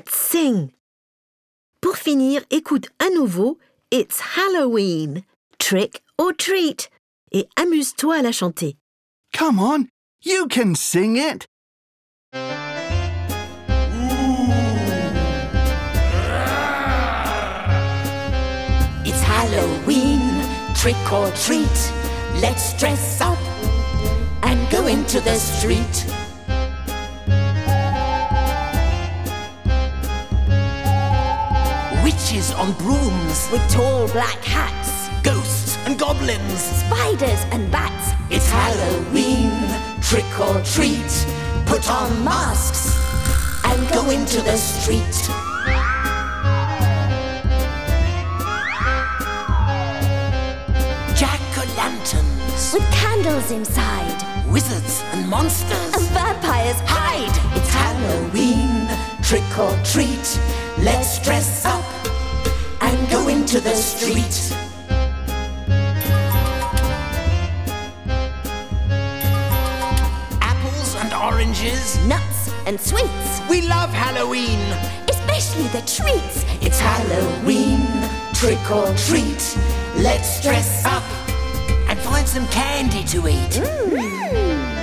Let's sing. Pour finir, écoute à nouveau It's Halloween, Trick or Treat et amuse-toi à la chanter. Come on, you can sing it. It's Halloween, trick or treat. Let's dress up and go into the street. Witches on brooms with tall black hats, ghosts and goblins, spiders and bats. It's Halloween, trick or treat. Put on masks and go into the street. Jack-o'-lanterns with candles inside, wizards and monsters and vampires hide. It's Halloween, trick or treat. Let's dress up and go into the street. Apples and oranges, nuts and sweets. We love Halloween, especially the treats. It's Halloween, trick or treat. Let's dress up and find some candy to eat.